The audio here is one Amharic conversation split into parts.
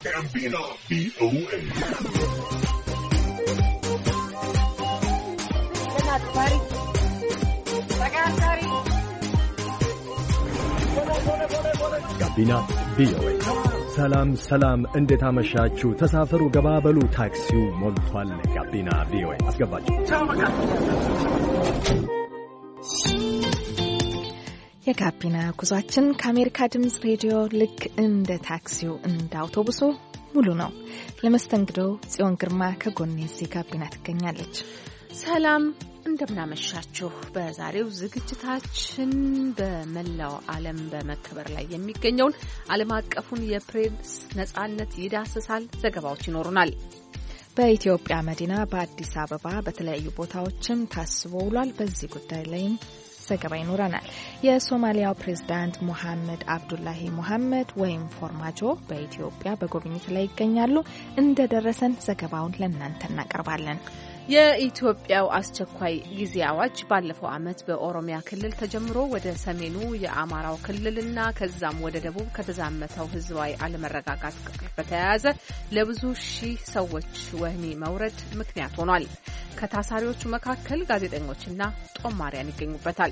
ጋቢና ቪኦኤ ጋቢና ቪኦኤ። ሰላም እንዴት አመሻችሁ? ተሳፈሩ፣ ገባበሉ፣ ታክሲው ሞልቷል። ጋቢና ቪኦኤ አስገባችሁ። የጋቢና ጉዟችን ከአሜሪካ ድምፅ ሬዲዮ ልክ እንደ ታክሲው እንደ አውቶቡሱ ሙሉ ነው። ለመስተንግዶው ጽዮን ግርማ ከጎኔ እዚህ ጋቢና ትገኛለች። ሰላም እንደምናመሻችሁ። በዛሬው ዝግጅታችን በመላው ዓለም በመከበር ላይ የሚገኘውን ዓለም አቀፉን የፕሬስ ነጻነት ይዳስሳል። ዘገባዎች ይኖሩናል። በኢትዮጵያ መዲና በአዲስ አበባ በተለያዩ ቦታዎችም ታስቦ ውሏል። በዚህ ጉዳይ ላይም ዘገባ ይኖረናል። የሶማሊያው ፕሬዝዳንት ሞሐመድ አብዱላሂ ሞሐመድ ወይም ፎርማጆ በኢትዮጵያ በጉብኝት ላይ ይገኛሉ። እንደደረሰን ዘገባውን ለእናንተ እናቀርባለን። የኢትዮጵያው አስቸኳይ ጊዜ አዋጅ ባለፈው ዓመት በኦሮሚያ ክልል ተጀምሮ ወደ ሰሜኑ የአማራው ክልልና ከዛም ወደ ደቡብ ከተዛመተው ሕዝባዊ አለመረጋጋት ጋር በተያያዘ ለብዙ ሺህ ሰዎች ወህኒ መውረድ ምክንያት ሆኗል። ከታሳሪዎቹ መካከል ጋዜጠኞችና ጦማሪያን ይገኙበታል።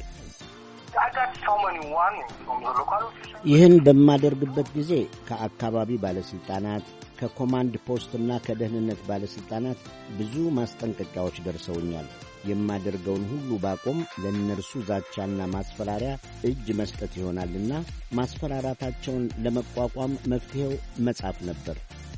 ይህን በማደርግበት ጊዜ ከአካባቢ ባለስልጣናት ከኮማንድ ፖስትና ከደህንነት ባለስልጣናት ብዙ ማስጠንቀቂያዎች ደርሰውኛል። የማደርገውን ሁሉ ባቆም ለእነርሱ ዛቻና ማስፈራሪያ እጅ መስጠት ይሆናልና ማስፈራራታቸውን ለመቋቋም መፍትሄው መጻፍ ነበር።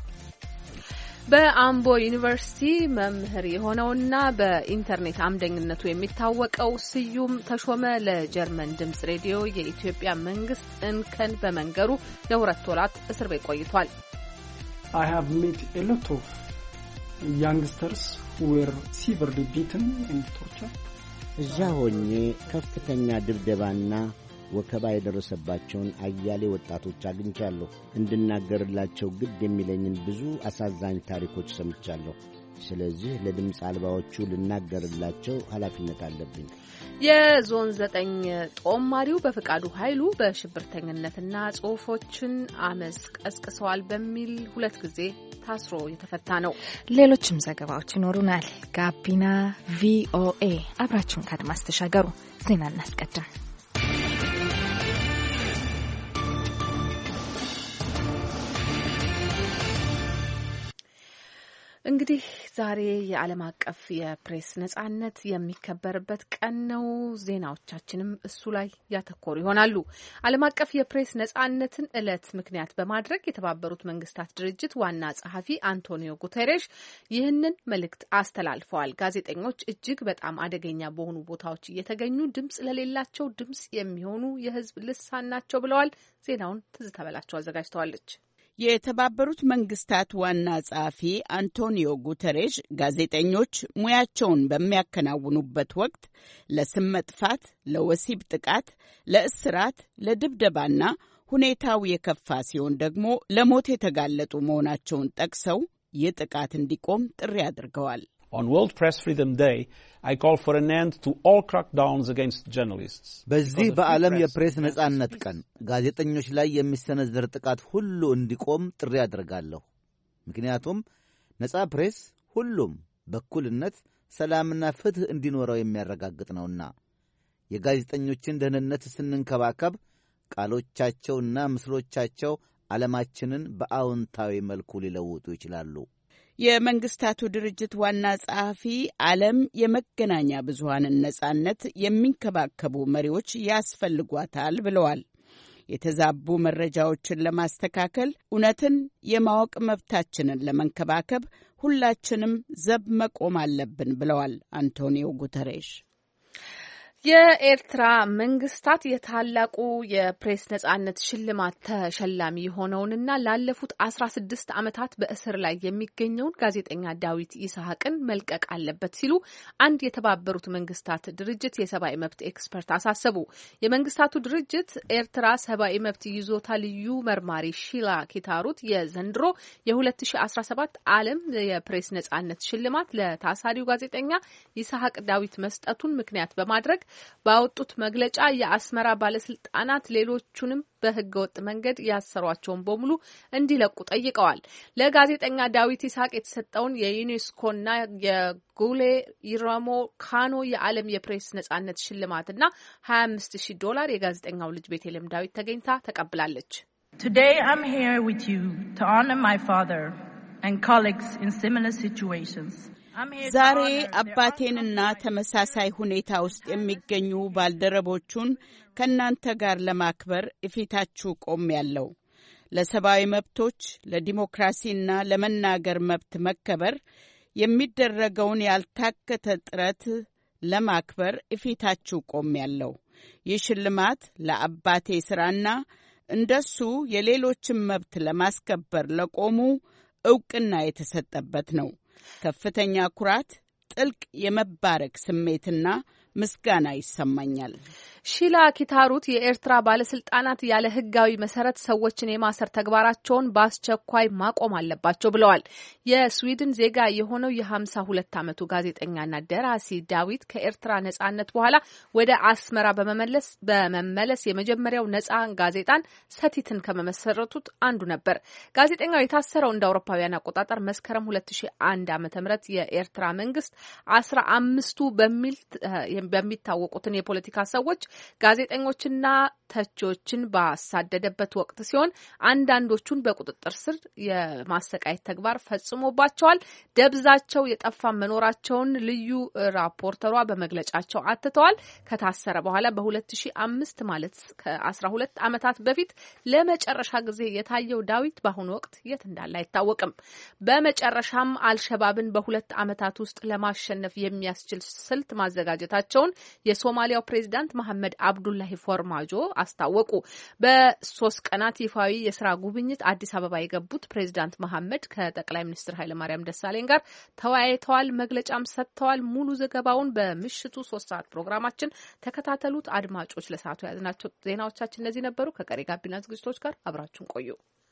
በአምቦ ዩኒቨርሲቲ መምህር የሆነውና በኢንተርኔት አምደኝነቱ የሚታወቀው ስዩም ተሾመ ለጀርመን ድምጽ ሬዲዮ የኢትዮጵያ መንግስት እንከን በመንገሩ ለ2 ወራት እስር ቤት ቆይቷል። I have met a lot of youngsters who were severely beaten and tortured. እዛ ሆኜ ከፍተኛ ድብደባና ወከባ የደረሰባቸውን አያሌ ወጣቶች አግኝቻለሁ። እንድናገርላቸው ግድ የሚለኝን ብዙ አሳዛኝ ታሪኮች ሰምቻለሁ። ስለዚህ ለድምፅ አልባዎቹ ልናገርላቸው ኃላፊነት አለብኝ። የዞን 9 ጦማሪው በፍቃዱ ኃይሉ በሽብርተኝነትና ጽሑፎችን አመጽ ቀስቅሰዋል በሚል 2 ጊዜ ታስሮ የተፈታ ነው። ሌሎችም ዘገባዎች ይኖሩናል። ጋቢና ቪኦኤ አብራችሁን ከአድማስ ተሻገሩ። ዜና እናስቀድም። እንግዲህ ዛሬ የዓለም አቀፍ የፕሬስ ነጻነት የሚከበርበት ቀን ነው። ዜናዎቻችንም እሱ ላይ ያተኮሩ ይሆናሉ። ዓለም አቀፍ የፕሬስ ነጻነትን ዕለት ምክንያት በማድረግ የተባበሩት መንግስታት ድርጅት ዋና ጸሐፊ አንቶኒዮ ጉተሬሽ ይህንን መልእክት አስተላልፈዋል። ጋዜጠኞች እጅግ በጣም አደገኛ በሆኑ ቦታዎች እየተገኙ ድምጽ ለሌላቸው ድምጽ የሚሆኑ የህዝብ ልሳን ናቸው ብለዋል። ዜናውን ትዝታ በላቸው አዘጋጅተዋለች። የተባበሩት መንግስታት ዋና ጸሐፊ አንቶኒዮ ጉተሬሽ ጋዜጠኞች ሙያቸውን በሚያከናውኑበት ወቅት ለስም መጥፋት፣ ለወሲብ ጥቃት፣ ለእስራት፣ ለድብደባና ሁኔታው የከፋ ሲሆን ደግሞ ለሞት የተጋለጡ መሆናቸውን ጠቅሰው ይህ ጥቃት እንዲቆም ጥሪ አድርገዋል። On World Press Freedom Day, I call for an end to all crackdowns against journalists. በዚህ በዓለም የፕሬስ ነጻነት ቀን ጋዜጠኞች ላይ የሚሰነዘር ጥቃት ሁሉ እንዲቆም ጥሪ አደርጋለሁ። ምክንያቱም ነጻ ፕሬስ ሁሉም በእኩልነት ሰላምና ፍትህ እንዲኖረው የሚያረጋግጥ ነውና። የጋዜጠኞችን ደህንነት ስንንከባከብ ቃሎቻቸውና ምስሎቻቸው ዓለማችንን በአዎንታዊ መልኩ ሊለውጡ ይችላሉ። የመንግስታቱ ድርጅት ዋና ጸሐፊ ዓለም የመገናኛ ብዙሃንን ነጻነት የሚንከባከቡ መሪዎች ያስፈልጓታል ብለዋል። የተዛቡ መረጃዎችን ለማስተካከል፣ እውነትን የማወቅ መብታችንን ለመንከባከብ ሁላችንም ዘብ መቆም አለብን ብለዋል አንቶኒዮ ጉተሬሽ። የኤርትራ መንግስታት የታላቁ የፕሬስ ነጻነት ሽልማት ተሸላሚ የሆነውንና ላለፉት 16 ዓመታት በእስር ላይ የሚገኘውን ጋዜጠኛ ዳዊት ይስሐቅን መልቀቅ አለበት ሲሉ አንድ የተባበሩት መንግስታት ድርጅት የሰብአዊ መብት ኤክስፐርት አሳሰቡ። የመንግስታቱ ድርጅት ኤርትራ ሰብአዊ መብት ይዞታ ልዩ መርማሪ ሺላ ኪታሩት የዘንድሮ የ2017 ዓለም የፕሬስ ነጻነት ሽልማት ለታሳሪው ጋዜጠኛ ይስሐቅ ዳዊት መስጠቱን ምክንያት በማድረግ ባወጡት መግለጫ የአስመራ ባለስልጣናት ሌሎቹንም በህገወጥ መንገድ ያሰሯቸውን በሙሉ እንዲለቁ ጠይቀዋል። ለጋዜጠኛ ዳዊት ይስሐቅ የተሰጠውን የዩኔስኮና የጉሌ ኢራሞ ካኖ የዓለም የፕሬስ ነጻነት ሽልማትና $25,000 የጋዜጠኛው ልጅ ቤተልሔም ዳዊት ተገኝታ ተቀብላለች። Today I'm here with you to honor my father and colleagues in similar situations. ዛሬ አባቴንና ተመሳሳይ ሁኔታ ውስጥ የሚገኙ ባልደረቦቹን ከናንተ ጋር ለማክበር እፊታችሁ ቆሜያለሁ። ለሰብአዊ መብቶች፣ ለዲሞክራሲና ለመናገር መብት መከበር የሚደረገውን ያልታከተ ጥረት ለማክበር እፊታችሁ ቆሜያለሁ። ይህ ሽልማት ለአባቴ ስራና እንደሱ የሌሎችን መብት ለማስከበር ለቆሙ ዕውቅና የተሰጠበት ነው። ከፍተኛ ኩራት፣ ጥልቅ የመባረክ ስሜትና ምስጋና ይሰማኛል። ሺላ ኪታሩት የኤርትራ ባለስልጣናት ያለ ህጋዊ መሰረት ሰዎችን የማሰር ተግባራቸውን በአስቸኳይ ማቆም አለባቸው ብለዋል። የስዊድን ዜጋ የሆነው የ52 ዓመቱ ጋዜጠኛና ደራሲ ዳዊት ከኤርትራ ነጻነት በኋላ ወደ አስመራ በመመለስ የመጀመሪያው ነጻ ጋዜጣን ሰቲትን ከመመሰረቱት አንዱ ነበር። ጋዜጠኛው የታሰረው እንደ አውሮፓውያን አቆጣጠር መስከረም 2001 ዓ.ም የኤርትራ መንግስት 15ቱ በሚታወቁትን የፖለቲካ ሰዎች ጋዜጠኞችና ተቺዎችን ባሳደደበት ወቅት ሲሆን አንዳንዶቹን በቁጥጥር ስር የማሰቃየት ተግባር ፈጽሞባቸዋል። ደብዛቸው የጠፋ መኖራቸውን ልዩ ራፖርተሯ በመግለጫቸው አትተዋል። ከታሰረ በኋላ በ2005 ማለት ከ12 ዓመታት በፊት ለመጨረሻ ጊዜ የታየው ዳዊት በአሁኑ ወቅት የት እንዳለ አይታወቅም። በመጨረሻም አልሸባብን በ2 ዓመታት ውስጥ ለማሸነፍ የሚያስችል ስልት ማዘጋጀታቸውን የሶማሊያው ፕሬዚዳንት መሐመድ አብዱላሂ ፎርማጆ አስታወቁ። በ3 ቀናት ይፋዊ የስራ ጉብኝት አዲስ አበባ የገቡት ፕሬዚዳንት መሐመድ ከጠቅላይ ሚኒስትር ኃይለማርያም ደሳለኝ ጋር ተወያይተዋል፣ መግለጫም ሰጥተዋል። ሙሉ ዘገባውን በምሽቱ 3 ሰዓት ፕሮግራማችን ተከታተሉት። አድማጮች ለሰዓቱ ያዝናቸው ዜናዎቻችን እነዚህ ነበሩ። ከቀሪ ጋቢና ዝግጅቶች ጋር አብራችሁን ቆዩ።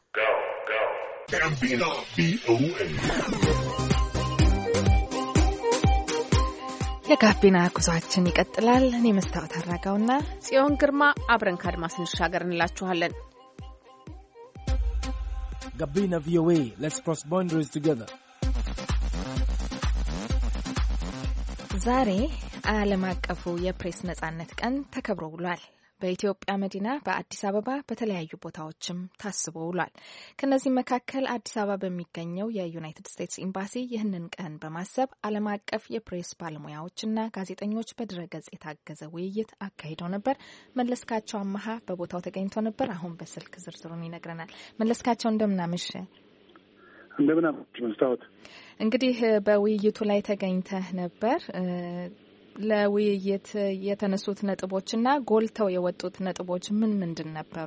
የጋቢና ጉዟችን ይቀጥላል። እኔ መስታወት አራጋውና ጽዮን ግርማ አብረን ከአድማስ እንሻገር እንላችኋለን። ጋቢና ቪኦኤ let's cross boundaries together። ዛሬ ዓለም አቀፉ የፕሬስ ነጻነት ቀን ተከብሮ ውሏል። በኢትዮጵያ መዲና በአዲስ አበባ በተለያዩ ቦታዎችም ታስቦ ውሏል። ከነዚህ መካከል አዲስ አበባ በሚገኘው የዩናይትድ ስቴትስ ኤምባሲ ይህንን ቀን በማሰብ ዓለም አቀፍ የፕሬስ ባለሙያዎችና ጋዜጠኞች በድረገጽ የታገዘ ውይይት አካሂደው ነበር። መለስካቸው አማሃ በቦታው ተገኝቶ ነበር። አሁን በስልክ ዝርዝሩን ይነግረናል። መለስካቸው እንደምናመሽ። እንደምናመሽ መስታወት። እንግዲህ በውይይቱ ላይ ተገኝተህ ነበር። ለውይይት የተነሱት ነጥቦችና ጎልተው የወጡት ነጥቦች ምን ምንድን ነበሩ?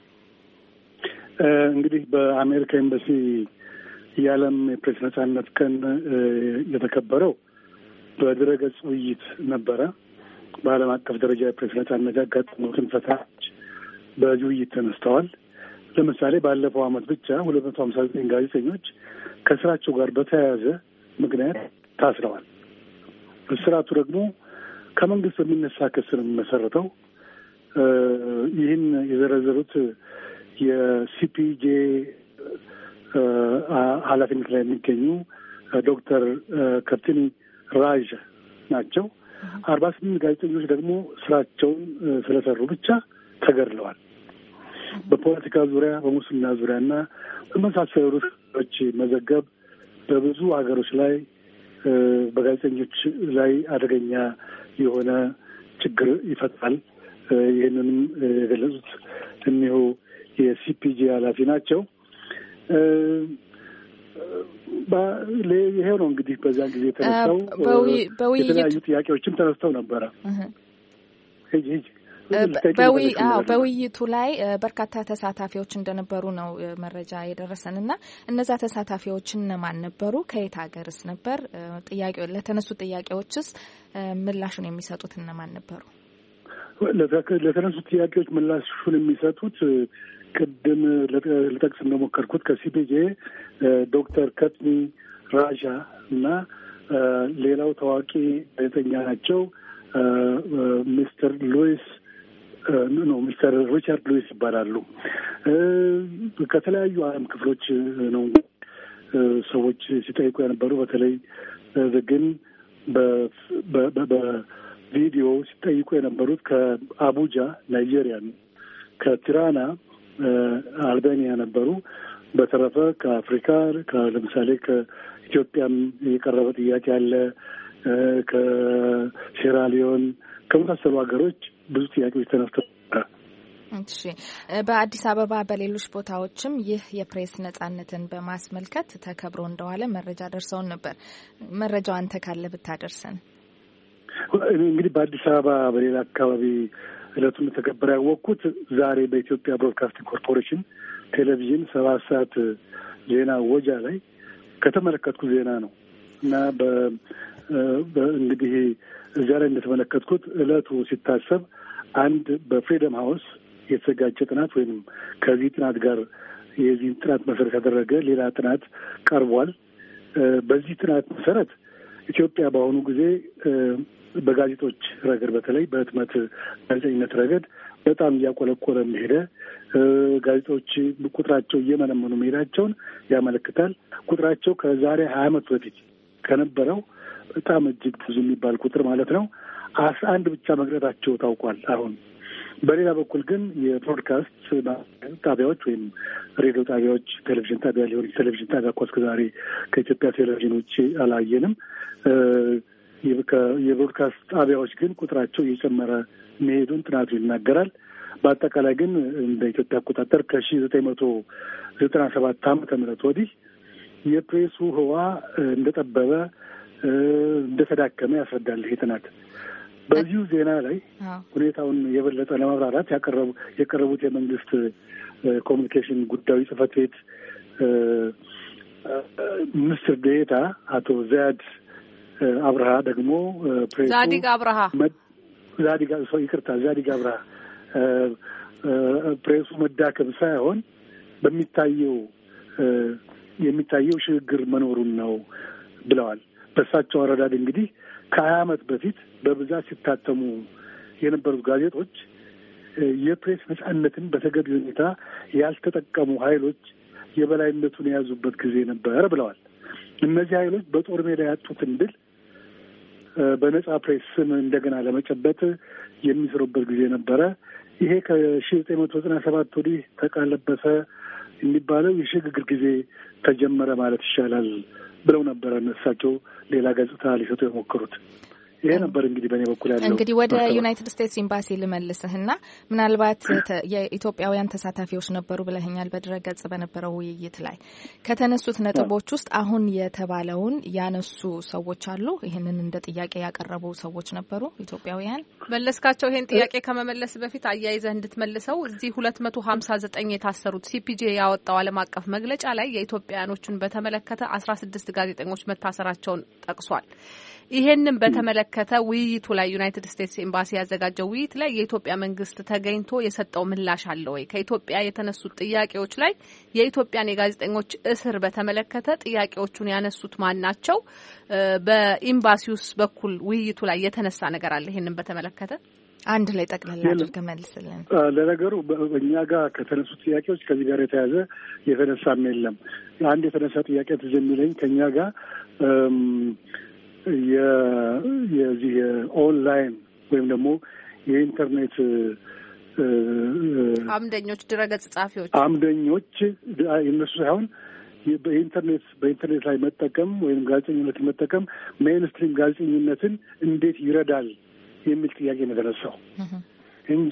እንግዲህ በአሜሪካ ኤምባሲ የዓለም የፕሬስ ነጻነት ቀን የተከበረው በድረገጽ ውይይት ነበረ። በዓለም አቀፍ ደረጃ የፕሬስ ነጻነት ያጋጠሙትን ፈተናዎች በዚህ ውይይት ተነስተዋል። ለምሳሌ ባለፈው ዓመት ብቻ 259 ጋዜጠኞች ከስራቸው ጋር በተያያዘ ምክንያት ታስረዋል። እስራቱ ደግሞ ከመንግስት በሚነሳ ክስ ነው የሚመሰረተው። ይህን የዘረዘሩት የሲፒጄ ኃላፊነት ላይ የሚገኙ ዶክተር ከፕቲኒ ራዥ ናቸው። 48 ጋዜጠኞች ደግሞ ስራቸውን ስለሰሩ ብቻ ተገድለዋል። በፖለቲካ ዙሪያ፣ በሙስና ዙሪያና በመሳሰሉት መዘገብ በብዙ ሀገሮች ላይ በጋዜጠኞች ላይ አደገኛ የሆነ ችግር ይፈጥራል። ይህንንም የገለጹት እኒሁ የሲፒጄ ኃላፊ ናቸው። ይሄው ነው እንግዲህ በዛን ጊዜ ተነስተው የተለያዩ ጥያቄዎችም ተነስተው ነበረ። በውይይቱ ላይ በርካታ ተሳታፊዎች እንደነበሩ ነው መረጃ የደረሰን እና እነዛ ተሳታፊዎች እነማን ነበሩ? ከየት ሀገርስ ነበር? ለተነሱ ጥያቄዎችስ ምላሹን የሚሰጡት እነማን ነበሩ? ለተነሱ ጥያቄዎች ምላሹን የሚሰጡት ቅድም ልጠቅስ እንደሞከርኩት ከሲፒጄ ዶክተር ከትኒ ራዣ እና ሌላው ታዋቂ ጋዜጠኛ ናቸው ሚስተር ሪቻርድ ሉዊስ ይባላሉ። ከተለያዩ ዓለም ክፍሎች ነው ሰዎች ሲጠይቁ የነበሩ። በተለይ ግን በቪዲዮ ሲጠይቁ የነበሩት ከአቡጃ ናይጄሪያ፣ ከቲራና አልባኒያ ነበሩ። በተረፈ ከአፍሪካ ለምሳሌ ከኢትዮጵያም የቀረበ ጥያቄ አለ። ከሴራሊዮን ከመሳሰሉ ሀገሮች ብዙ ጥያቄዎች ተነስተው እሺ፣ በአዲስ አበባ በሌሎች ቦታዎችም ይህ የፕሬስ ነጻነትን በማስመልከት ተከብሮ እንደዋለ መረጃ ደርሰውን ነበር። መረጃው አንተ ካለ ብታደርሰን። እንግዲህ በአዲስ አበባ በሌላ አካባቢ እለቱን ተከበረ ያወቅኩት ዛሬ በኢትዮጵያ ብሮድካስቲንግ ኮርፖሬሽን ቴሌቪዥን 7 ሰዓት ዜና ወጃ ላይ ከተመለከትኩ ዜና ነው እና እንግዲህ እዚያ ላይ እንደተመለከትኩት እለቱ ሲታሰብ አንድ በፍሪደም ሃውስ የተዘጋጀ ጥናት ወይም ከዚህ ጥናት ጋር የዚህን ጥናት መሰረት ያደረገ ሌላ ጥናት ቀርቧል። በዚህ ጥናት መሰረት ኢትዮጵያ በአሁኑ ጊዜ በጋዜጦች ረገድ በተለይ በህትመት ጋዜጠኝነት ረገድ በጣም እያቆለቆለ እንደሄደ፣ ጋዜጦች ቁጥራቸው እየመነመኑ መሄዳቸውን ያመለክታል። ቁጥራቸው ከዛሬ 20 ዓመት በፊት ከነበረው በጣም እጅግ ብዙ የሚባል ቁጥር ማለት ነው 11 ብቻ መቅረታቸው ታውቋል። አሁን በሌላ በኩል ግን የብሮድካስት ጣቢያዎች ወይም ሬዲዮ ጣቢያዎች፣ ቴሌቪዥን ጣቢያ ሊሆን ቴሌቪዥን ጣቢያ እኮ እስከ ዛሬ ከኢትዮጵያ ቴሌቪዥን ውጭ አላየንም። የብሮድካስት ጣቢያዎች ግን ቁጥራቸው እየጨመረ መሄዱን ጥናቱ ይናገራል። በአጠቃላይ ግን እንደ ኢትዮጵያ አቆጣጠር ከ1997 ዓመተ ምህረት ወዲህ የፕሬሱ ህዋ እንደጠበበ እንደተዳከመ ያስረዳል ይሄ ጥናት። በዚሁ ዜና ላይ ሁኔታውን የበለጠ ለማብራራት የቀረቡት የመንግስት ኮሚኒኬሽን ጉዳዮች ጽህፈት ቤት ሚኒስትር ዴኤታ አቶ ዛዲግ አብርሃ ደግሞ ዛዲግ አብርሃ ፕሬሱ መዳከም ሳይሆን የሚታየው ሽግግር መኖሩን ነው ብለዋል። በእሳቸው አረዳድ እንግዲህ ከ20 ዓመት በፊት በብዛት ሲታተሙ የነበሩት ጋዜጦች የፕሬስ ነጻነትን በተገቢ ሁኔታ ያልተጠቀሙ ኃይሎች የበላይነቱን የያዙበት ጊዜ ነበር ብለዋል። እነዚህ ኃይሎች በጦር ሜዳ ያጡትን ድል በነጻ ፕሬስ ስም እንደገና ለመጨበጥ የሚሰሩበት ጊዜ ነበረ። ይሄ ከ1997 ወዲህ ተቃለበሰ የሚባለው የሽግግር ጊዜ ተጀመረ ማለት ይሻላል ብለው ነበረ እሳቸው ሌላ ገጽታ ሊሰጡ የሞከሩት። ይሄ ነበር እንግዲህ በእኔ በኩል ያለው። እንግዲህ ወደ ዩናይትድ ስቴትስ ኤምባሲ ልመልስህና ምናልባት የኢትዮጵያውያን ተሳታፊዎች ነበሩ ብለኸኛል። በድረገጽ በነበረው ውይይት ላይ ከተነሱት ነጥቦች ውስጥ አሁን የተባለውን ያነሱ ሰዎች አሉ። ይህንን እንደ ጥያቄ ያቀረቡ ሰዎች ነበሩ ኢትዮጵያውያን። መለስካቸው ይሄን ጥያቄ ከመመለስ በፊት አያይዘህ እንድትመልሰው እዚህ 259 የታሰሩት ሲፒጄ ያወጣው ዓለም አቀፍ መግለጫ ላይ የኢትዮጵያውያኖቹን በተመለከተ 16 ጋዜጠኞች መታሰራቸውን ጠቅሷል። ይሄንን በተመለከተ ውይይቱ ላይ ዩናይትድ ስቴትስ ኤምባሲ ያዘጋጀው ውይይት ላይ የኢትዮጵያ መንግስት ተገኝቶ የሰጠው ምላሽ አለ ወይ? ከኢትዮጵያ የተነሱት ጥያቄዎች ላይ የኢትዮጵያን የጋዜጠኞች እስር በተመለከተ ጥያቄዎቹን ያነሱት ማን ናቸው? በኤምባሲውስ በኩል ውይይቱ ላይ የተነሳ ነገር አለ? ይሄንን በተመለከተ አንድ ላይ ጠቅላላ አድርገህ መልስልን። ለነገሩ በእኛ ጋር ከተነሱት ጥያቄዎች ከዚህ ጋር የተያዘ የተነሳም የለም። አንድ የተነሳ ጥያቄ ትዝ የሚለኝ ከእኛ ጋር የዚህ የኦንላይን ወይም ደግሞ የኢንተርኔት አምደኞች ድረገጽ ጻፊዎች አምደኞች እነሱ ሳይሆን በኢንተርኔት ላይ መጠቀም ወይም ጋዜጠኝነት መጠቀም ሜይንስትሪም ጋዜጠኝነትን እንዴት ይረዳል የሚል ጥያቄ ነው የተነሳው እንጂ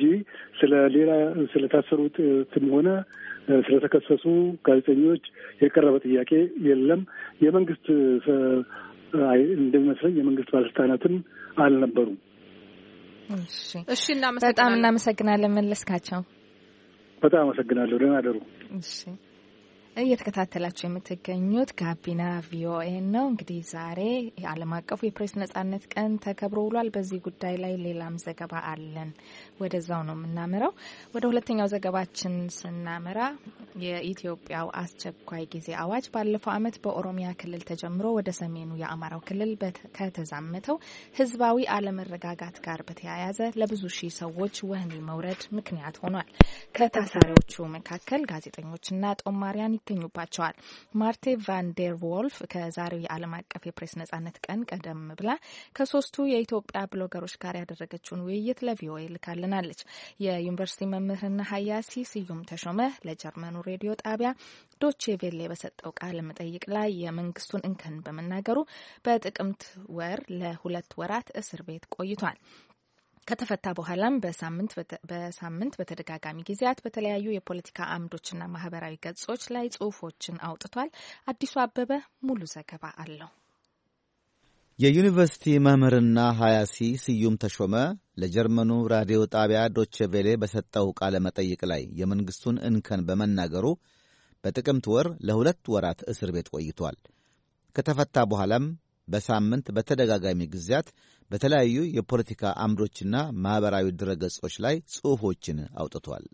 ስለታሰሩትም ሆነ ስለተከሰሱ ጋዜጠኞች የቀረበ ጥያቄ የለም። የመንግስት እንደሚመስለኝ የመንግስት ባለስልጣናትም አልነበሩም። እሺ፣ በጣም እናመሰግናለን መለስካቸው። በጣም አመሰግናለሁ። ደህና አደሩ። እሺ። እየተከታተላችሁ የምትገኙት ጋቢና ቪኦኤ ነው። እንግዲህ ዛሬ የዓለም አቀፉ የፕሬስ ነጻነት ቀን ተከብሮ ውሏል። በዚህ ጉዳይ ላይ ሌላም ዘገባ አለን። ወደዛው ነው የምናመራው። ወደ ሁለተኛው ዘገባችን ስናመራ የኢትዮጵያው አስቸኳይ ጊዜ አዋጅ ባለፈው ዓመት በኦሮሚያ ክልል ተጀምሮ ወደ ሰሜኑ የአማራው ክልል ከተዛመተው ህዝባዊ አለመረጋጋት ጋር በተያያዘ ለብዙ ሺህ ሰዎች ወህኒ መውረድ ምክንያት ሆኗል። ከታሳሪዎቹ መካከል ጋዜጠኞችና ጦማሪያን ይገኙባቸዋል። ማርቴ ቫንደር ዎልፍ ከዛሬው የዓለም አቀፍ የፕሬስ ነጻነት ቀን ቀደም ብላ ከሶስቱ የኢትዮጵያ ብሎገሮች ጋር ያደረገችውን ውይይት ለቪኦኤ ልካልናለች። የዩኒቨርሲቲ መምህርና ሀያሲ ስዩም ተሾመ ለጀርመኑ ሬዲዮ ጣቢያ ዶቼ ቬሌ በሰጠው ቃለ መጠይቅ ላይ የመንግስቱን እንከን በመናገሩ በጥቅምት ወር ለ2 ወራት እስር ቤት ቆይቷል። ከተፈታ በኋላም በሳምንት በተደጋጋሚ ጊዜያት በተለያዩ የፖለቲካ አምዶችና ማህበራዊ ገጾች ላይ ጽሁፎችን አውጥቷል። አዲሱ አበበ ሙሉ ዘገባ አለው። የዩኒቨርሲቲ መምህርና ሀያሲ ስዩም ተሾመ ለጀርመኑ ራዲዮ ጣቢያ ዶቼ ቬሌ በሰጠው ቃለ መጠይቅ ላይ የመንግስቱን እንከን በመናገሩ በጥቅምት ወር ለ2 ወራት እስር ቤት ቆይቷል። ከተፈታ በኋላም በሳምንት በተደጋጋሚ ጊዜያት በተለያዩ የፖለቲካ አምዶችና ማህበራዊ ድረገጾች ላይ ጽሑፎችን አውጥቷል።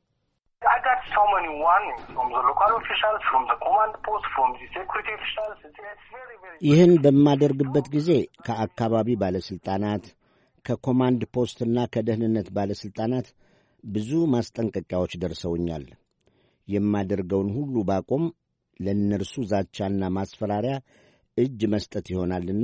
ይህን በማደርግበት ጊዜ ከአካባቢ ባለሥልጣናት፣ ከኮማንድ ፖስትና ከደህንነት ባለሥልጣናት ብዙ ማስጠንቀቂያዎች ደርሰውኛል። የማደርገውን ሁሉ ባቆም ለእነርሱ ዛቻና ማስፈራሪያ እጅ መስጠት ይሆናልና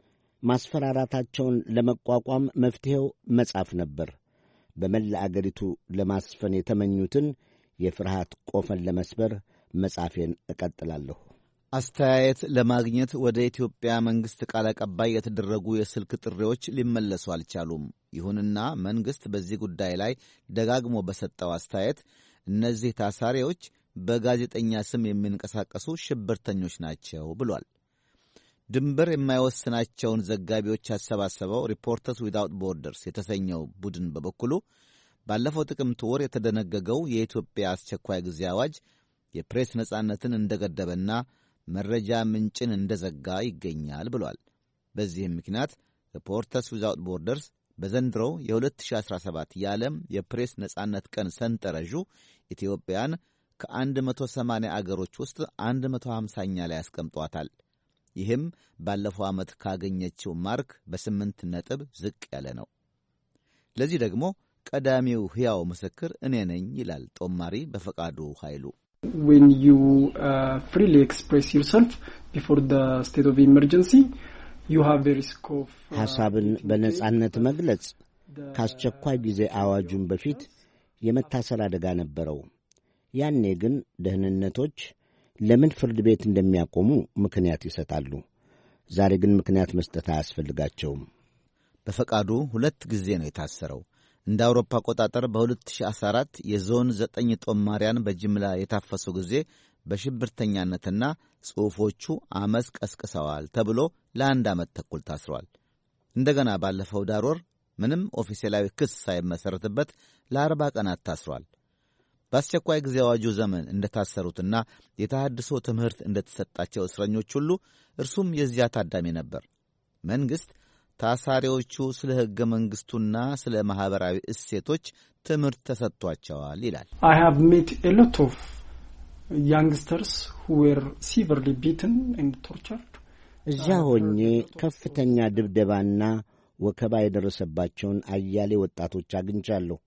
ማስፈራራታቸውን ለመቋቋም መፍትሔው መጻፍ ነበር። በመላ አገሪቱ ለማስፈን የተመኙትን የፍርሃት ቆፈን ለመስበር መጻፌን እቀጥላለሁ። አስተያየት ለማግኘት ወደ ኢትዮጵያ መንግሥት ቃል አቀባይ የተደረጉ የስልክ ጥሪዎች ሊመለሱ አልቻሉም። ይሁንና መንግሥት በዚህ ጉዳይ ላይ ደጋግሞ በሰጠው አስተያየት እነዚህ ታሳሪዎች በጋዜጠኛ ስም የሚንቀሳቀሱ ሽብርተኞች ናቸው ብሏል። ድንበር የማይወስናቸውን ዘጋቢዎች ያሰባሰበው ሪፖርተርስ ዊዛውት ቦርደርስ የተሰኘው ቡድን በበኩሉ ባለፈው ጥቅምት ወር የተደነገገው የኢትዮጵያ አስቸኳይ ጊዜ አዋጅ የፕሬስ ነጻነትን እንደገደበና መረጃ ምንጭን እንደዘጋ ይገኛል ብሏል። በዚህም ምክንያት ሪፖርተርስ ዊዛውት ቦርደርስ በዘንድሮው የ2017 የዓለም የፕሬስ ነጻነት ቀን ሰንጠረዡ ኢትዮጵያን ከ180 አገሮች ውስጥ 150ኛ ላይ ያስቀምጧታል። ይህም ባለፈው ዓመት ካገኘችው ማርክ በ8 ነጥብ ዝቅ ያለ ነው። ለዚህ ደግሞ ቀዳሚው ሕያው ምስክር እኔ ነኝ ይላል ጦማሪ በፈቃዱ ኃይሉ። When you freely express yourself before the state of emergency, you have the risk of ሐሳብን በነጻነት መግለጽ ከአስቸኳይ ጊዜ አዋጁን በፊት የመታሰር አደጋ ነበረው። ያኔ ግን ደህንነቶች ለምን ፍርድ ቤት እንደሚያቆሙ ምክንያት ይሰጣሉ። ዛሬ ግን ምክንያት መስጠት አያስፈልጋቸውም። በፈቃዱ 2 ጊዜ ነው የታሰረው። እንደ አውሮፓ አቆጣጠር በ2014 የዞን 9 ጦማሪያን በጅምላ የታፈሱ ጊዜ በሽብርተኛነትና ጽሑፎቹ አመፅ ቀስቅሰዋል ተብሎ ለ1 ዓመት ተኩል ታስሯል። እንደገና ባለፈው ዳር ወር ምንም ኦፊሴላዊ ክስ ሳይመሠረትበት ለ40 ቀናት ታስሯል። በአስቸኳይ ጊዜ አዋጁ ዘመን እንደታሰሩትና የተሃድሶ ትምህርት እንደተሰጣቸው እስረኞች ሁሉ እርሱም የዚያ ታዳሚ ነበር። መንግሥት ታሳሪዎቹ ስለ ሕገ መንግሥቱና ስለ ማኅበራዊ እሴቶች ትምህርት ተሰጥቷቸዋል ይላል። I have met a lot of youngsters who were severely beaten and tortured. እዚያ ሆኜ ከፍተኛ ድብደባና ወከባ የደረሰባቸውን አያሌ ወጣቶች አግኝቻለሁ።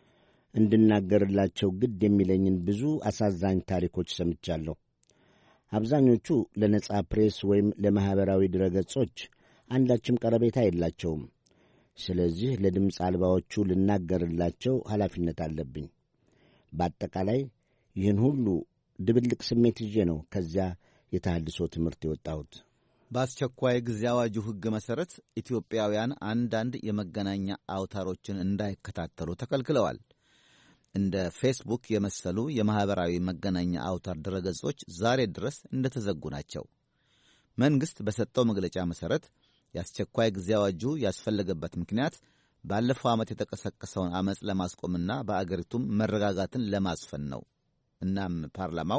እንድናገርላቸው ግድ የሚለኝን ብዙ አሳዛኝ ታሪኮች ሰምቻለሁ። አብዛኞቹ ለነጻ ፕሬስ ወይም ለማኅበራዊ ድረገጾች አንዳችም ቀረቤታ የላቸውም። ስለዚህ ለድምፅ አልባዎቹ ልናገርላቸው ኃላፊነት አለብኝ። በአጠቃላይ ይህን ሁሉ ድብልቅ ስሜት ይዤ ነው ከዚያ የተሃድሶ ትምህርት የወጣሁት። በአስቸኳይ ጊዜ አዋጁ ሕግ መሠረት ኢትዮጵያውያን አንዳንድ የመገናኛ አውታሮችን እንዳይከታተሉ ተከልክለዋል። እንደ ፌስቡክ የመሰሉ የማኅበራዊ መገናኛ አውታር ድረገጾች ዛሬ ድረስ እንደተዘጉ ናቸው። መንግሥት በሰጠው መግለጫ መሠረት የአስቸኳይ ጊዜ አዋጁ ያስፈለገበት ምክንያት ባለፈው ዓመት የተቀሰቀሰውን ዓመፅ ለማስቆምና በአገሪቱም መረጋጋትን ለማስፈን ነው። እናም ፓርላማው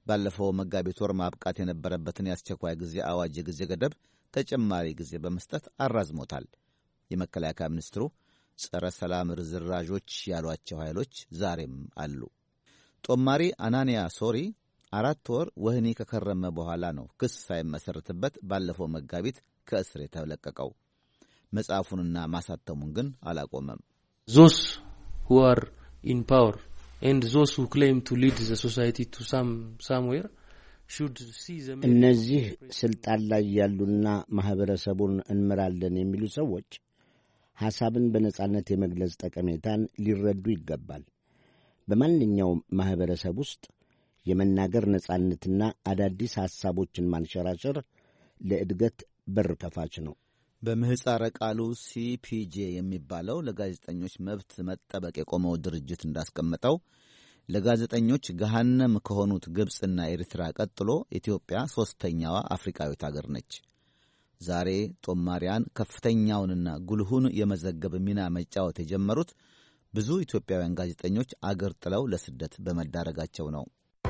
ባለፈው መጋቢት ወር ማብቃት የነበረበትን የአስቸኳይ ጊዜ አዋጅ ጊዜ ገደብ ተጨማሪ ጊዜ በመስጠት አራዝሞታል። የመከላከያ ሚኒስትሩ ጸረ ሰላም ርዝራዦች ያሏቸው ኃይሎች ዛሬም አሉ። ጦማሪ አናንያ ሶሪ 4 ወር ወህኒ ከከረመ በኋላ ነው ክስ ሳይመሰርትበት ባለፈው መጋቢት ከእስር የተለቀቀው። መጽሐፉንና ማሳተሙን ግን አላቆመም። Those who are in power and those who claim to lead the society to somewhere should see them. እነዚህ ስልጣን ላይ ያሉና ማህበረሰቡን እንመራለን የሚሉ ሰዎች ሐሳብን በነጻነት የመግለጽ ጠቀሜታን ሊረዱ ይገባል። በማንኛውም ማህበረሰብ ውስጥ የመናገር ነጻነትና አዳዲስ ሐሳቦችን ማንሸራሸር ለእድገት በር ከፋች ነው። በምህጻረ ቃሉ ሲፒጄ የሚባለው ለጋዜጠኞች መብት መጠበቅ የቆመው ድርጅት እንዳስቀመጠው ለጋዜጠኞች ገሃነም ከሆኑት ግብጽና ኤርትራ ቀጥሎ ኢትዮጵያ 3ኛዋ አፍሪካዊት ሀገር ነች። ዛሬ ጦማሪያን ከፍተኛውንና ጉልሁን የመዘገብ ሚና መጫወት የጀመሩት ብዙ ኢትዮጵያውያን ጋዜጠኞች አገር ጥለው ለስደት በመዳረጋቸው ነው።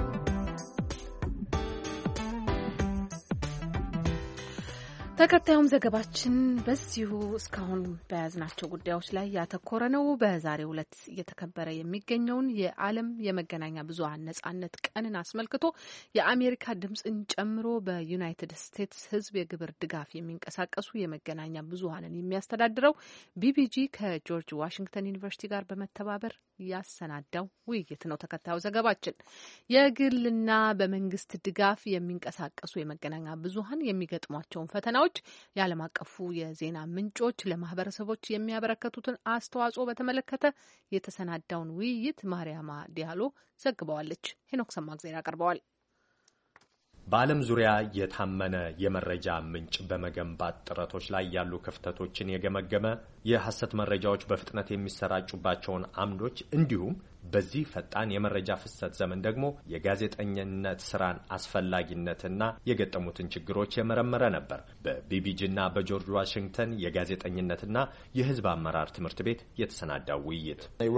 ተከታዩም ዘገባችን በዚሁ እስካሁን በያዝናቸው ጉዳዮች ላይ ያተኮረ ነው። በዛሬው ዕለት እየተከበረ የሚገኘውን የዓለም የመገናኛ ብዙኃን ነጻነት ቀንን አስመልክቶ የአሜሪካ ድምፅን ጨምሮ በዩናይትድ ስቴትስ ሕዝብ የግብር ድጋፍ የሚንቀሳቀሱ የመገናኛ ብዙኃንን የሚያስተዳድረው ቢቢጂ ከጆርጅ ዋሽንግተን ዩኒቨርሲቲ ጋር በመተባበር ያሰናዳው ውይይት ነው። ተከታዩ ዘገባችን የግልና በመንግስት ድጋፍ የሚንቀሳቀሱ የመገናኛ ብዙኃን የሚገጥሟቸውን ፈተናዎች፣ የዓለም አቀፉ የዜና ምንጮች ለማህበረሰቦች የሚያበረከቱትን አስተዋጽኦ በተመለከተ የተሰናዳውን ውይይት ማርያማ ዲያሎ ዘግበዋለች። ሄኖክ ሰማግዜር ያቀርበዋል። በዓለም ዙሪያ የታመነ የመረጃ ምንጭ በመገንባት ጥረቶች ላይ ያሉ ክፍተቶችን የገመገመ የሐሰት መረጃዎች በፍጥነት የሚሰራጩባቸውን አምዶች እንዲሁም በዚህ ፈጣን የመረጃ ፍሰት ዘመን ደግሞ የጋዜጠኝነት ስራን አስፈላጊነትና የገጠሙትን ችግሮች የመረመረ ነበር። በቢቢጂና በጆርጅ ዋሽንግተን የጋዜጠኝነትና የሕዝብ አመራር ትምህርት ቤት የተሰናዳው ውይይት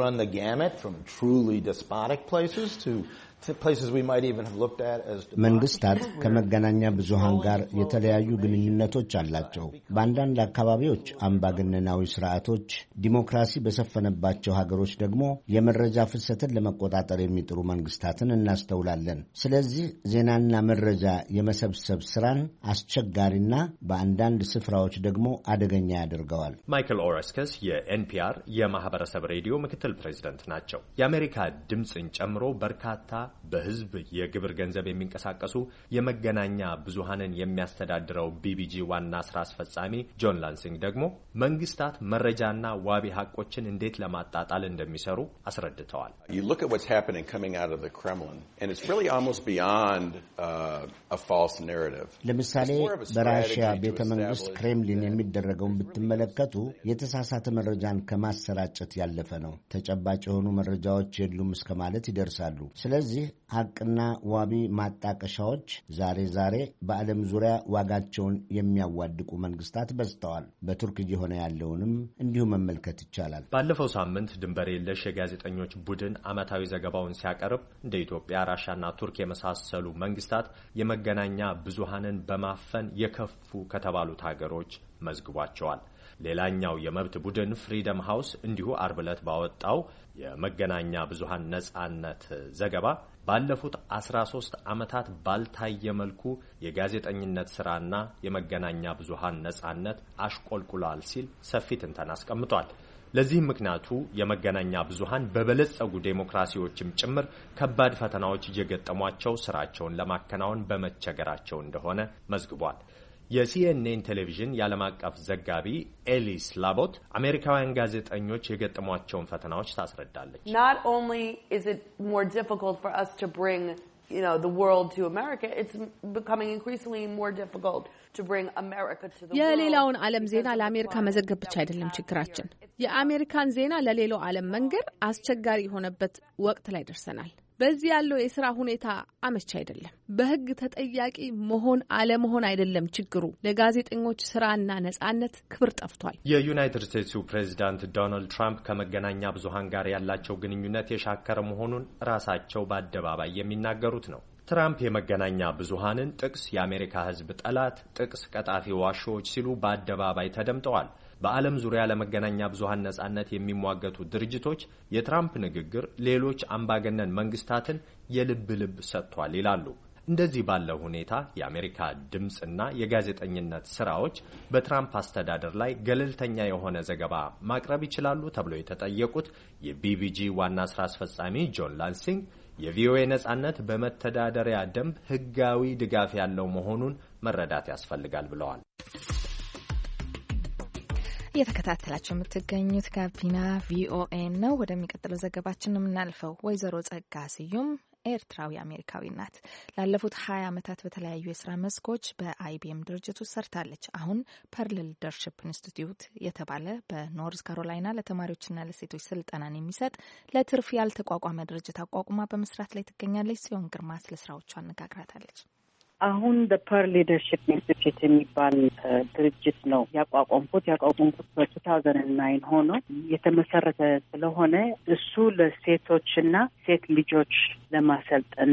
መንግስታት ከመገናኛ ብዙሃን ጋር የተለያዩ ግንኙነቶች አላቸው። በአንዳንድ አካባቢዎች አምባገነናዊ ስርዓቶች፣ ዲሞክራሲ በሰፈነባቸው ሀገሮች ደግሞ የመረጃ ፍሰትን ለመቆጣጠር የሚጥሩ መንግስታትን እናስተውላለን። ስለዚህ ዜናና መረጃ የመሰብሰብ ስራን አስቸጋሪና በአንዳንድ ስፍራዎች ደግሞ አደገኛ ያደርገዋል። ማይክል ኦረስከስ የኤንፒአር የማህበረሰብ ሬዲዮ ምክትል ፕሬዝዳንት ናቸው። የአሜሪካ ድምፅን ጨምሮ በርካታ በህዝብ የግብር ገንዘብ የሚንቀሳቀሱ የመገናኛ ብዙሃንን የሚያስተዳድረው ቢቢጂ ዋና ስራ አስፈጻሚ ጆን ላንሲንግ ደግሞ መንግስታት መረጃና ዋቢ ሀቆችን እንዴት ለማጣጣል እንደሚሰሩ አስረድተዋል። You look at what's happening coming out of the Kremlin and it's really almost beyond a false narrative. ለምሳሌ በራሺያ ቤተ መንግስት ክሬምሊን የሚደረገውን ብትመለከቱ የተሳሳተ መረጃን ከማሰራጨት ያለፈ ነው። ተጨባጭ የሆኑ መረጃዎች የሉም እስከ ማለት ይደርሳሉ። ስለዚህ ሀቅና ዋቢ ማጣቀሻዎች ዛሬ በዓለም ዙሪያ ዋጋቸውን የሚያዋድቁ መንግስታት በዝተዋል። በቱርክ እየሆነ ያለውንም እንዲሁ መመልከት ይቻላል። ባለፈው ሳምንት ድንበር የለሽ የጋዜጠኞች ቡድን ዓመታዊ ዘገባውን ሲያቀርብ እንደ ኢትዮጵያ፣ ራሻና ቱርክ የመሳሰሉ መንግስታት የመገናኛ ብዙሃንን በማፈን የከፉ ከተባሉት ሀገሮች መዝግቧቸዋል። ሌላኛው የመብት ቡድን ፍሪደም ሃውስ እንዲሁ አርብ ዕለት ባወጣው የመገናኛ ብዙሃን ነጻነት ዘገባ ባለፉት 13 ዓመታት ባልታየ መልኩ የጋዜጠኝነት ስራና የመገናኛ ብዙሃን ነጻነት አሽቆልቁሏል ሲል ሰፊ ትንተና አስቀምጧል። ለዚህም ምክንያቱ የመገናኛ ብዙሃን በበለጸጉ ዴሞክራሲዎችም ጭምር ከባድ ፈተናዎች እየገጠሟቸው ስራቸውን ለማከናወን በመቸገራቸው እንደሆነ መዝግቧል። የሲኤንኤን ቴሌቪዥን የዓለም አቀፍ ዘጋቢ ኤሊስ ላቦት አሜሪካውያን ጋዜጠኞች የገጠሟቸውን ፈተናዎች ታስረዳለች። Not only is it more difficult for us to bring, the world to America, it's becoming increasingly more difficult to bring America to the world. የሌላውን ዓለም ዜና ለአሜሪካ መዘገብ ብቻ አይደለም ችግራችን። የአሜሪካን ዜና ለሌላው ዓለም መንገር አስቸጋሪ የሆነበት ወቅት ላይ ደርሰናል። በዚህ ያለው የሥራ ሁኔታ አመቺ አይደለም። በሕግ ተጠያቂ መሆን አለመሆን አይደለም ችግሩ። ለጋዜጠኞች ስራና ነጻነት ክብር ጠፍቷል። የዩናይትድ ስቴትሱ ፕሬዝዳንት ዶናልድ ትራምፕ ከመገናኛ ብዙሃን ጋር ያላቸው ግንኙነት የሻከረ መሆኑን ራሳቸው በአደባባይ የሚናገሩት ነው። ትራምፕ የመገናኛ ብዙሃንን ጥቅስ የአሜሪካ ሕዝብ ጠላት፣ ጥቅስ ቀጣፊ ዋሾች ሲሉ በአደባባይ ተደምጠዋል። በዓለም ዙሪያ ለመገናኛ ብዙሃን ነጻነት የሚሟገቱ ድርጅቶች የትራምፕ ንግግር ሌሎች አምባገነን መንግስታትን የልብ ልብ ሰጥቷል ይላሉ። እንደዚህ ባለው ሁኔታ የአሜሪካ ድምጽና የጋዜጠኝነት ስራዎች በትራምፕ አስተዳደር ላይ ገለልተኛ የሆነ ዘገባ ማቅረብ ይችላሉ ተብለው የተጠየቁት የቢቢጂ ዋና ስራ አስፈጻሚ ጆን ላንሲንግ የቪኦኤ ነጻነት በመተዳደሪያ ደንብ ህጋዊ ድጋፍ ያለው መሆኑን መረዳት ያስፈልጋል ብለዋል። እየተከታተላችሁ የምትገኙት ጋቢና ቪኦኤ ነው። ወደሚቀጥለው ዘገባችን የምናልፈው ወይዘሮ ጸጋ ስዩም ኤርትራዊ አሜሪካዊ ናት። ላለፉት 20 ዓመታት በተለያዩ የስራ መስኮች በአይቢኤም ድርጅት ውስጥ ሰርታለች። አሁን ፐርል ሊደርሺፕ ኢንስቲትዩት የተባለ በኖርዝ ካሮላይና ለተማሪዎችና ለሴቶች ስልጠናን የሚሰጥ ለትርፍ ያልተቋቋመ ድርጅት አቋቁማ በመስራት ላይ ትገኛለች። ሲሆን ግርማ ስለ ስራዎቿ አነጋግራታለች። አሁን በፐርል ሊደርሺፕ ኢንስቲትዩት የሚባል ድርጅት ነው ያቋቋምኩት በ2009 ሆኖ የተመሰረተ ስለሆነ እሱ ለሴቶችና ሴት ልጆች ለማሰልጠን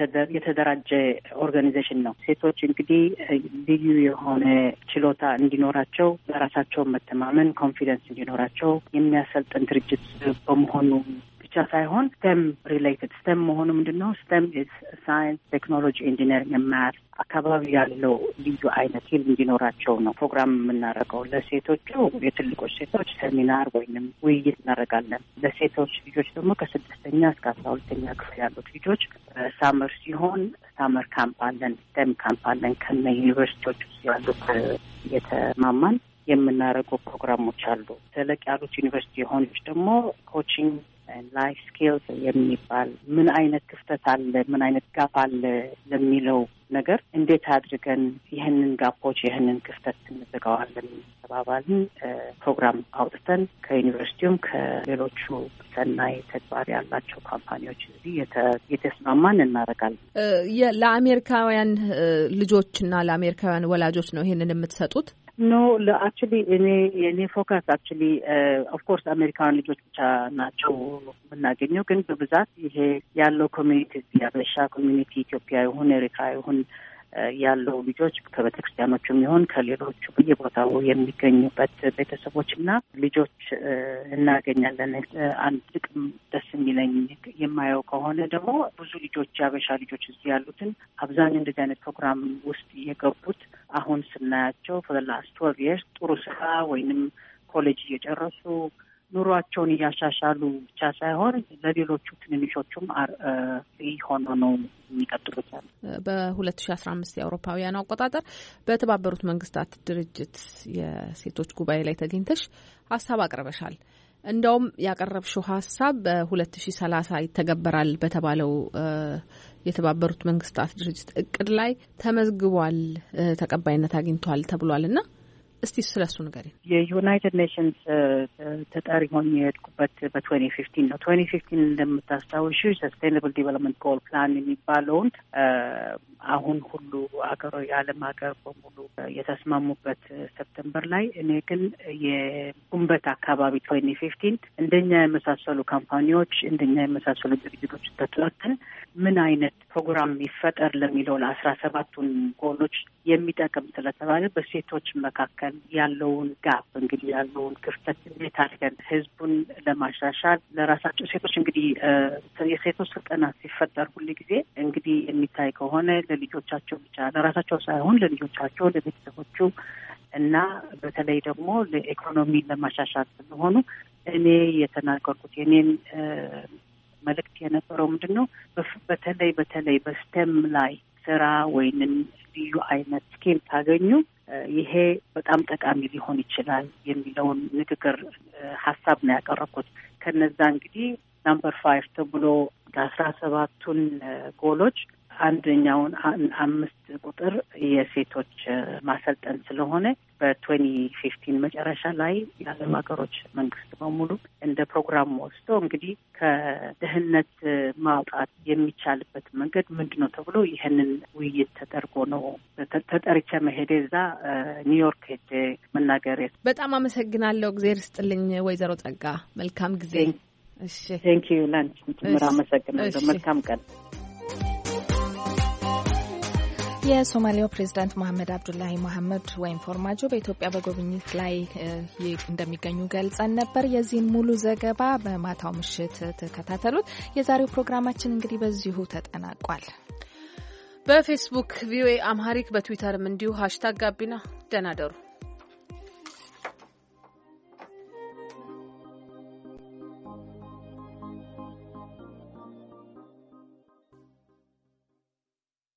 የተደራጀ ኦርጋናይዜሽን ነው። ሴቶች እንግዲህ ልዩ የሆነ ችሎታ እንዲኖራቸው፣ በራሳቸው መተማመን ኮንፊደንስ እንዲኖራቸው የሚያሰልጥን ድርጅት በመሆኑ ብቻ ሳይሆን ስቴም ሪሌትድ ስቴም መሆኑ ምንድነው? ስቴም ኢዝ ሳይንስ፣ ቴክኖሎጂ፣ ኢንጂነሪንግ፣ ማት አካባቢ ያለው ልዩ አይነት ሂል እንዲኖራቸው ነው ፕሮግራም የምናደርገው። ለሴቶቹ የትልቆች ሴቶች ሴሚናር ወይንም ውይይት እናደርጋለን። ለሴቶች ልጆች ደግሞ ከ6ኛ እስከ 12ኛ ክፍል ያሉት ልጆች ሳመር ሲሆን ሳመር ካምፕ አለን፣ ስቴም ካምፕ አለን። ከነ ዩኒቨርሲቲዎች ውስጥ ያሉት የተማማን የምናደርገው ፕሮግራሞች አሉ። ተለቅ ያሉት ዩኒቨርሲቲ የሆኑች ደግሞ ኮቺንግ ላይፍ ስኪልስ የሚባል ምን አይነት ክፍተት አለ፣ ምን አይነት ጋፕ አለ ለሚለው ነገር እንዴት አድርገን ይህንን ጋፖች ይህንን ክፍተት እንዘጋዋለን ተባባልን። ፕሮግራም አውጥተን ከዩኒቨርሲቲውም ከሌሎቹ ሰናይ ተግባር ያላቸው ካምፓኒዎች እዚህ የተስማማን እናደርጋለን። ለአሜሪካውያን ልጆችና ለአሜሪካውያን ወላጆች ነው ይሄንን የምትሰጡት? ኖ አክቹሊ የኔ ፎከስ አክቹሊ ኦፍኮርስ አሜሪካን ልጆች ብቻ ናቸው የምናገኘው፣ ግን በብዛት ይሄ ያለው ኮሚኒቲ የአበሻ ኮሚኒቲ ኢትዮጵያ ይሁን ኤሪትራ ይሁን ያለው ልጆች ከቤተክርስቲያኖቹም ይሁን ከሌሎቹ በየቦታው የሚገኙበት ቤተሰቦችና ልጆች እናገኛለን። አንድ ጥቅም ደስ የሚለኝ የማየው ከሆነ ደግሞ ብዙ ልጆች የአበሻ ልጆች እዚህ ያሉትን አብዛኛው እንደዚህ አይነት ፕሮግራም ውስጥ የገቡት አሁን ስናያቸው for the last 12 years ጥሩ ስራ ወይንም ኮሌጅ እየጨረሱ ኑሯቸውን እያሻሻሉ ብቻ ሳይሆን ለሌሎቹ ትንንሾቹም ሆኖ ነው የሚቀጥሉት። በ2015 የአውሮፓውያኑ አቆጣጠር በተባበሩት መንግስታት ድርጅት የሴቶች ጉባኤ ላይ ተገኝተሽ ሀሳብ አቅርበሻል። እንደውም ያቀረብሽው ሀሳብ በ2030 ይተገበራል በተባለው የተባበሩት መንግስታት ድርጅት እቅድ ላይ ተመዝግቧል፣ ተቀባይነት አግኝቷል ተብሏልና እስቲ ስለሱ ንገሪኝ። የዩናይትድ ኔሽንስ ተጠሪ ሆኜ የሄድኩበት በ2015 ነው። 2015 እንደምታስታውሹ ሰስቴይናብል ዲቨሎፕመንት ጎል ፕላን የሚባለውን አሁን ሁሉ የዓለም ሀገር በሙሉ የተስማሙበት ሰፕተምበር ላይ እኔ ግን የጉንበት አካባቢ 2015 እንደኛ የመሳሰሉ ካምፓኒዎች እንደኛ የመሳሰሉ ድርጅቶች ተጠቅመን ምን አይነት ፕሮግራም ይፈጠር ለሚለው ለ17ቱን ጎሎች የሚጠቅም ስለተባለ በሴቶች መካከል ያለውን ጋፕ እንግዲህ ያለውን ክፍተት እንዴት አድርገን ህዝቡን ለማሻሻል ለራሳቸው ሴቶች እንግዲህ የሴቶች ስልጠና ሲፈጠር ሁሉ ጊዜ እንግዲህ የሚታይ ከሆነ ለልጆቻቸው ብቻ ለራሳቸው ሳይሆን ለልጆቻቸው፣ ለቤተሰቦቹ እና በተለይ ደግሞ ለኢኮኖሚ ለማሻሻል ስለሆኑ እኔ የተናገርኩት የኔን መልእክት የነበረው ምንድን ነው በተለይ በስቴም ላይ ስራ ወይንም ልዩ አይነት ስኪል ታገኙ ይሄ በጣም ጠቃሚ ሊሆን ይችላል የሚለውን ንግግር ሀሳብ ነው ያቀረብኩት። ከነዛ እንግዲህ ናምበር 5 ተብሎ ከ17ቱን ጎሎች አንደኛውን 5 ቁጥር የሴቶች ማሰልጠን ስለሆነ በ2015 መጨረሻ ላይ የዓለም ሀገሮች መንግስት በሙሉ እንደ ፕሮግራም ወስዶ እንግዲህ ከድህነት ማውጣት የሚቻልበት መንገድ ምንድነው ተብሎ ይህንን ውይይት ተደርጎ ነው ተጠርቼ መሄዴ እዛ ኒውዮርክ ሄጄ መናገር። በጣም አመሰግናለሁ። እግዚአብሔር ይስጥልኝ ወይዘሮ ጸጋ። መልካም ጊዜ። እሺ ቴንክ ዩ ላንቺ ጭምር አመሰግናለሁ። መልካም ቀን። የሶማሊያው ፕሬዝዳንት መሐመድ አብዱላሂ መሐመድ ወይም ፎርማጆ በኢትዮጵያ በጉብኝት ላይ እንደሚገኙ ገልጸን ነበር። የዚህን ሙሉ ዘገባ በማታው ምሽት ተከታተሉት። የዛሬው ፕሮግራማችን እንግዲህ በዚሁ ተጠናቋል። በፌስቡክ ቪኦኤ አምሃሪክ፣ በትዊተርም እንዲሁ #ጋቢና ደህና ደሩ።